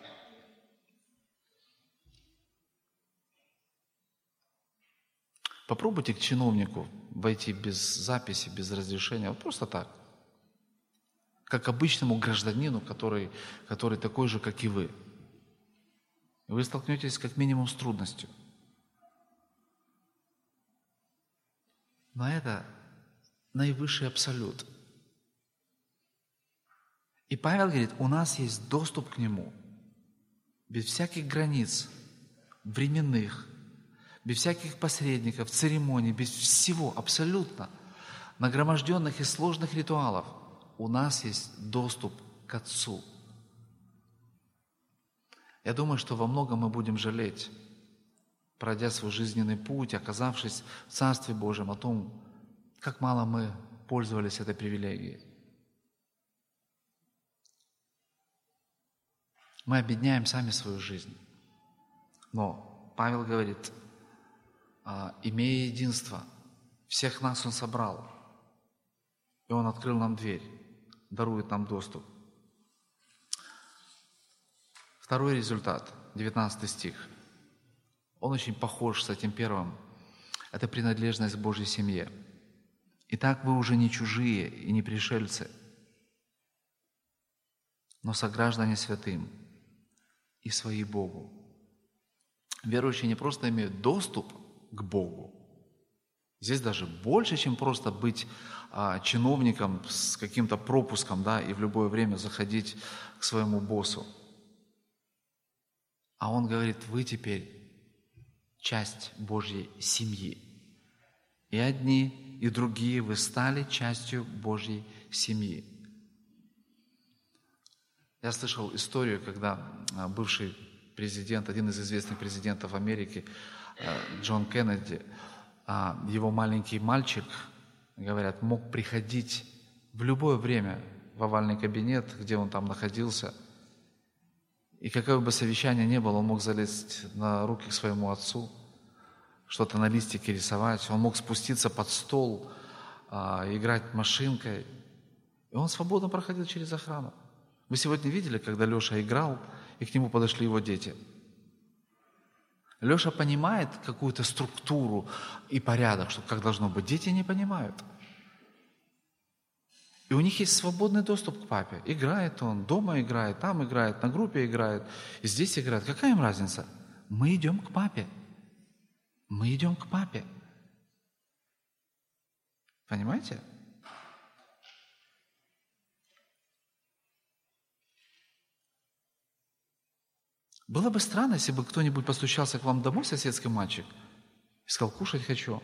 Попробуйте к чиновнику войти без записи, без разрешения, вот просто так. Как обычному гражданину, который, который такой же, как и вы. И вы столкнетесь как минимум с трудностью. Но это наивысший абсолют. И Павел говорит, у нас есть доступ к Нему без всяких границ временных, без всяких посредников, церемоний, без всего, абсолютно нагроможденных и сложных ритуалов. У нас есть доступ к Отцу. Я думаю, что во многом мы будем жалеть, пройдя свой жизненный путь, оказавшись в Царстве Божьем, о том, как мало мы пользовались этой привилегией. Мы обедняем сами свою жизнь. Но Павел говорит, имея единство, всех нас Он собрал, и Он открыл нам дверь, дарует нам доступ. Второй результат, девятнадцатый стих. Он очень похож с этим первым. Это принадлежность к Божьей семье. Итак, вы уже не чужие и не пришельцы, но сограждане святым и свои Богу. Верующие не просто имеют доступ к Богу. Здесь даже больше, чем просто быть а, чиновником с каким-то пропуском, да, и в любое время заходить к своему боссу. А он говорит: вы теперь часть Божьей семьи. И одни, и другие вы стали частью Божьей семьи. Я слышал историю, когда бывший президент, один из известных президентов Америки, Джон Кеннеди, его маленький мальчик, говорят, мог приходить в любое время в овальный кабинет, где он там находился, и какое бы совещание ни было, он мог залезть на руки к своему отцу, что-то на листике рисовать, он мог спуститься под стол, играть машинкой, и он свободно проходил через охрану. Вы сегодня видели, когда Леша играл, и к нему подошли его дети? Леша понимает какую-то структуру и порядок, что как должно быть. Дети не понимают. И у них есть свободный доступ к папе. Играет он, дома играет, там играет, на группе играет, и здесь играет. Какая им разница? Мы идем к папе. Мы идем к папе. Понимаете? Было бы странно, если бы кто-нибудь постучался к вам домой, соседский мальчик, и сказал: кушать хочу.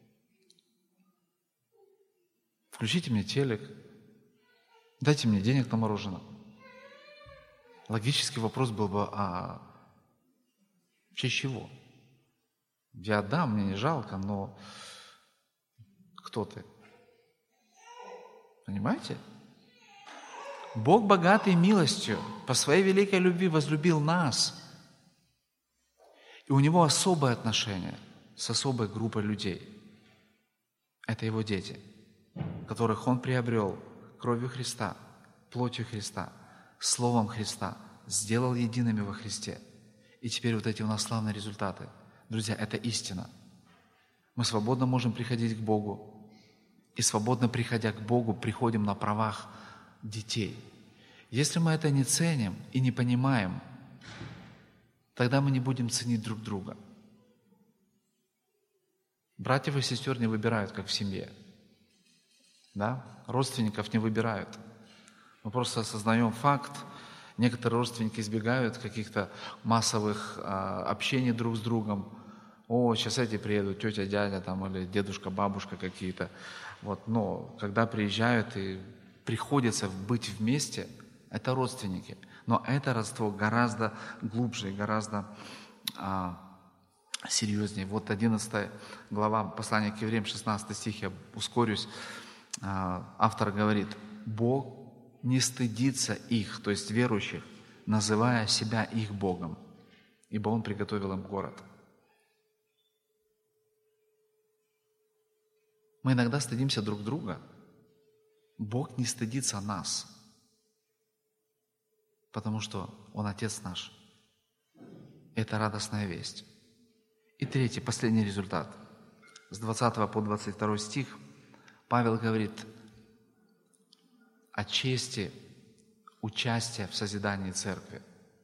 Включите мне телек, дайте мне денег на мороженое. Логический вопрос был бы: а в честь чего? Я отдам, мне не жалко, но кто ты? Понимаете? Бог, богатый милостью, по своей великой любви возлюбил нас. И у Него особое отношение с особой группой людей. Это Его дети, которых Он приобрел кровью Христа, плотью Христа, Словом Христа, сделал едиными во Христе. И теперь вот эти у нас славные результаты. Друзья, это истина. Мы свободно можем приходить к Богу. И свободно приходя к Богу, приходим на правах детей. Если мы это не ценим и не понимаем, тогда мы не будем ценить друг друга. Братьев и сестер не выбирают, как в семье. Да? Родственников не выбирают. Мы просто осознаем факт. Некоторые родственники избегают каких-то массовых а, общений друг с другом. О, сейчас эти приедут, тетя, дядя там, или дедушка, бабушка какие-то. Вот. Но когда приезжают и приходится быть вместе, это родственники. Но это родство гораздо глубже и гораздо а, серьезнее. Вот одиннадцатая глава послания к евреям, шестнадцатый стих, я ускорюсь. А, автор говорит: Бог не стыдится их, то есть верующих, называя себя их Богом, ибо Он приготовил им город. Мы иногда стыдимся друг друга. Бог не стыдится нас, потому что Он Отец наш. Это радостная весть. И третий, последний результат. С двадцатого по двадцать второй стих Павел говорит о чести участия в созидании церкви.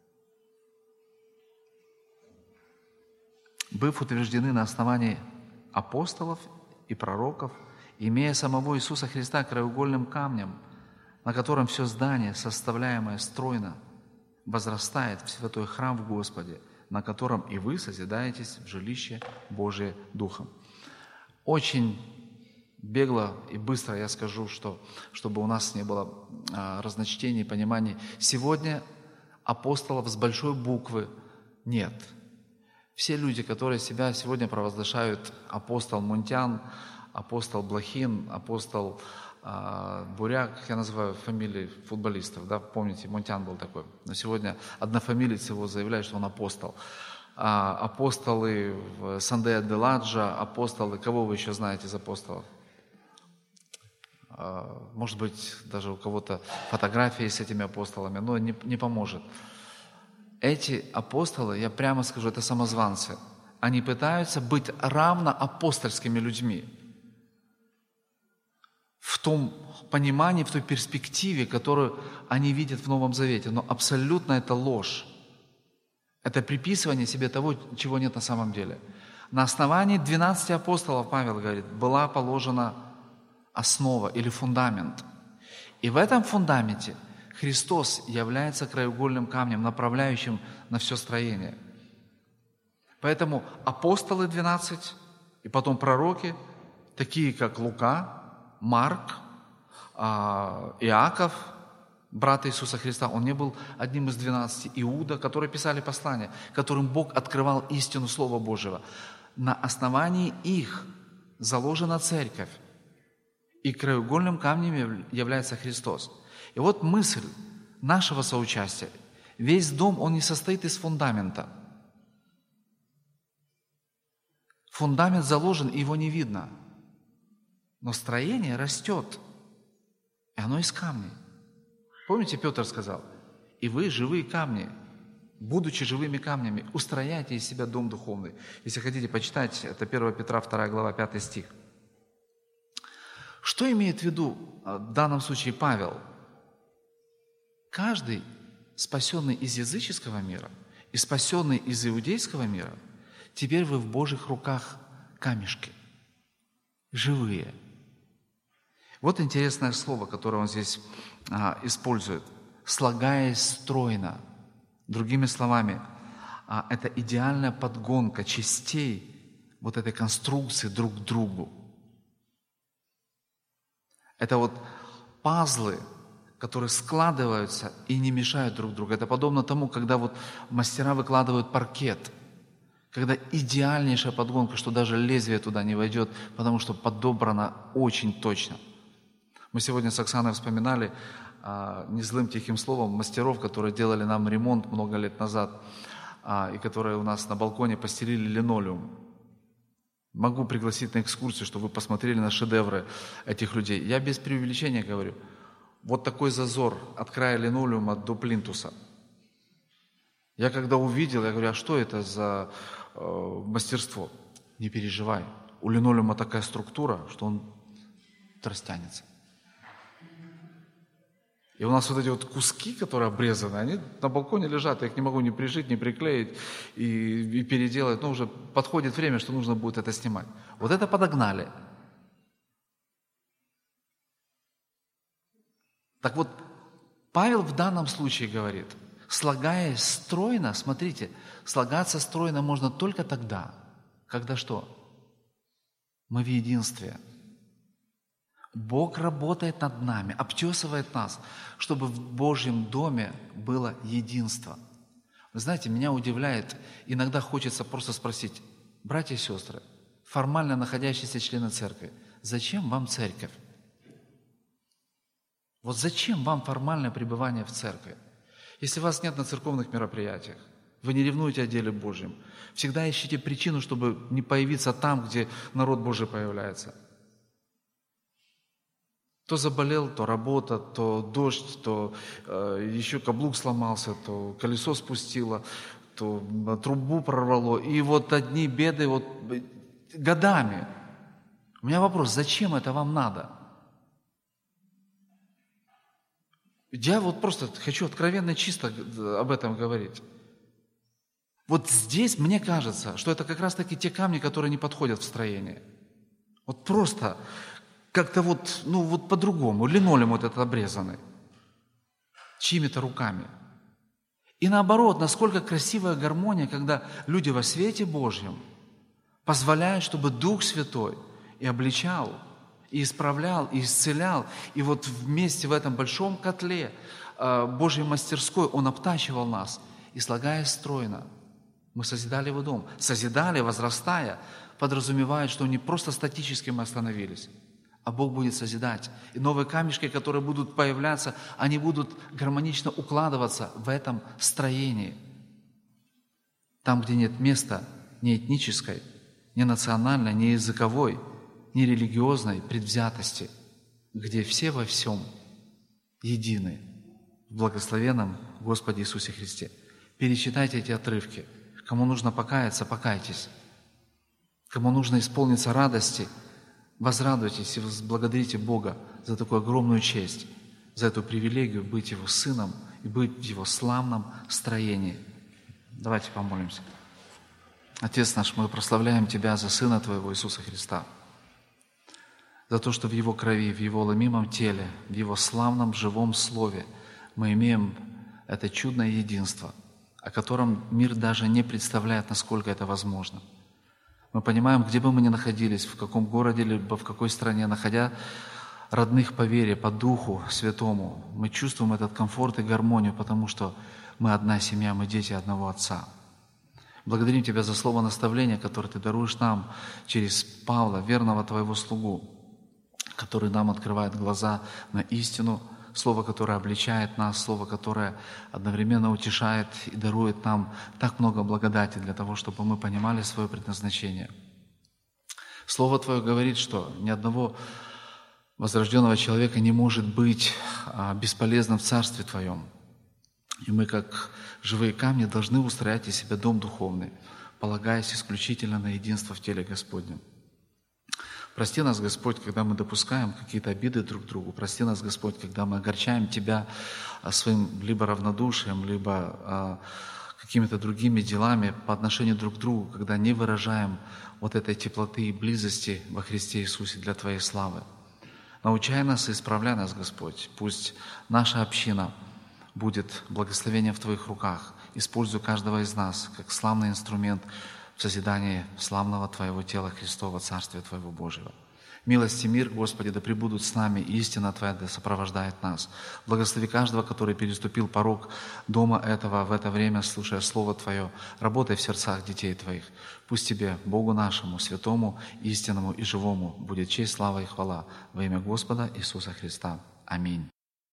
Быв утверждены на основании апостолов и пророков, имея самого Иисуса Христа краеугольным камнем, на котором все здание, составляемое стройно, возрастает в святой храм в Господе, на котором и вы созидаетесь в жилище Божие Духом. Очень бегло и быстро я скажу, что, чтобы у нас не было а, разночтений, пониманий. Сегодня апостолов с большой буквы нет. Все люди, которые себя сегодня провозглашают апостол Мунтян, апостол Блохин, апостол а, Буряк, я называю фамилии футболистов, да, помните, Мунтян был такой, но сегодня однофамилец его заявляет, что он апостол. А, апостолы Сандея де Ладжа, апостолы, кого вы еще знаете из апостолов? А, может быть, даже у кого-то фотографии с этими апостолами, но не, не поможет. Эти апостолы, я прямо скажу, это самозванцы. Они пытаются быть равно апостольскими людьми. В том понимании, в той перспективе, которую они видят в Новом Завете. Но абсолютно это ложь. Это приписывание себе того, чего нет на самом деле. На основании двенадцати апостолов, Павел говорит, была положена основа или фундамент. И в этом фундаменте Христос является краеугольным камнем, направляющим на все строение. Поэтому апостолы двенадцать, и потом пророки, такие как Лука, Марк, Иаков, брат Иисуса Христа, он не был одним из двенадцати, Иуда, которые писали послания, которым Бог открывал истину Слова Божьего. На основании их заложена церковь, и краеугольным камнем является Христос. И вот мысль нашего соучастия. Весь дом, он не состоит из фундамента. Фундамент заложен, и его не видно. Но строение растет, и оно из камней. Помните, Петр сказал: «И вы, живые камни, будучи живыми камнями, устрояйте из себя дом духовный». Если хотите почитать, это первое Петра, вторая глава, пятый стих. Что имеет в виду в данном случае Павел? Каждый, спасенный из языческого мира и спасенный из иудейского мира, теперь вы в Божьих руках камешки, живые. Вот интересное слово, которое он здесь а, использует. «Слагаясь стройно». Другими словами, а, это идеальная подгонка частей вот этой конструкции друг к другу. Это вот пазлы, которые складываются и не мешают друг другу. Это подобно тому, когда вот мастера выкладывают паркет, когда идеальнейшая подгонка, что даже лезвие туда не войдет, потому что подобрано очень точно. Мы сегодня с Оксаной вспоминали а, не злым тихим словом мастеров, которые делали нам ремонт много лет назад, а, и которые у нас на балконе постелили линолеум. Могу пригласить на экскурсию, чтобы вы посмотрели на шедевры этих людей. Я без преувеличения говорю. Вот такой зазор от края линолеума до плинтуса. Я когда увидел, я говорю: а что это за э, мастерство? Не переживай. У линолеума такая структура, что он растянется. И у нас вот эти вот куски, которые обрезаны, они на балконе лежат, я их не могу ни прижить, ни приклеить и, и переделать. Но уже подходит время, что нужно будет это снимать. Вот это подогнали. Так вот, Павел в данном случае говорит: слагаясь стройно, смотрите, слагаться стройно можно только тогда, когда что? Мы в единстве. Бог работает над нами, обтесывает нас, чтобы в Божьем доме было единство. Вы знаете, меня удивляет, иногда хочется просто спросить: братья и сестры, формально находящиеся члены церкви, зачем вам церковь? Вот зачем вам формальное пребывание в церкви? Если вас нет на церковных мероприятиях, вы не ревнуете о деле Божьем, всегда ищите причину, чтобы не появиться там, где народ Божий появляется. То заболел, то работа, то дождь, то э, еще каблук сломался, то колесо спустило, то трубу прорвало. И вот одни беды вот годами. У меня вопрос: зачем это вам надо? Я вот просто хочу откровенно чисто об этом говорить. Вот здесь мне кажется, что это как раз-таки те камни, которые не подходят в строение. Вот просто как-то вот, ну вот по-другому, линолеум вот этот обрезанный, чьими-то руками. И наоборот, насколько красивая гармония, когда люди во свете Божьем позволяют, чтобы Дух Святой и обличал, и исправлял, и исцелял. И вот вместе в этом большом котле э, Божьей мастерской Он обтачивал нас. И слагаясь стройно, мы созидали Его дом. Созидали, возрастая, подразумевает, что не просто статически мы остановились, а Бог будет созидать. И новые камешки, которые будут появляться, они будут гармонично укладываться в этом строении. Там, где нет места ни этнической, ни национальной, ни языковой, ни религиозной предвзятости, где все во всем едины в благословенном Господе Иисусе Христе. Перечитайте эти отрывки. Кому нужно покаяться, покайтесь. Кому нужно исполниться радости, возрадуйтесь и благодарите Бога за такую огромную честь, за эту привилегию быть Его сыном и быть в Его славном строении. Давайте помолимся. Отец наш, мы прославляем Тебя за Сына Твоего Иисуса Христа, за то, что в Его крови, в Его ломимом теле, в Его славном живом Слове мы имеем это чудное единство, о котором мир даже не представляет, насколько это возможно. Мы понимаем, где бы мы ни находились, в каком городе, либо в какой стране, находя родных по вере, по Духу Святому, мы чувствуем этот комфорт и гармонию, потому что мы одна семья, мы дети одного Отца. Благодарим Тебя за слово наставления, которое Ты даруешь нам через Павла, верного Твоего слугу, который нам открывает глаза на истину, слово, которое обличает нас, слово, которое одновременно утешает и дарует нам так много благодати для того, чтобы мы понимали свое предназначение. Слово Твое говорит, что ни одного возрожденного человека не может быть бесполезным в Царстве Твоем. И мы, как живые камни, должны устроять из себя дом духовный, полагаясь исключительно на единство в теле Господнем. Прости нас, Господь, когда мы допускаем какие-то обиды друг к другу. Прости нас, Господь, когда мы огорчаем Тебя своим либо равнодушием, либо какими-то другими делами по отношению друг к другу, когда не выражаем вот этой теплоты и близости во Христе Иисусе для Твоей славы. Научай нас и исправляй нас, Господь. Пусть наша община будет благословением в Твоих руках. Используй каждого из нас как славный инструмент в созидании славного Твоего тела Христова, Царствия Твоего Божьего. Милость и мир, Господи, да пребудут с нами, и истина Твоя да сопровождает нас. Благослови каждого, который переступил порог дома этого в это время, слушая Слово Твое. Работай в сердцах детей Твоих. Пусть Тебе, Богу нашему, святому, истинному и живому, будет честь, слава и хвала во имя Господа Иисуса Христа. Аминь.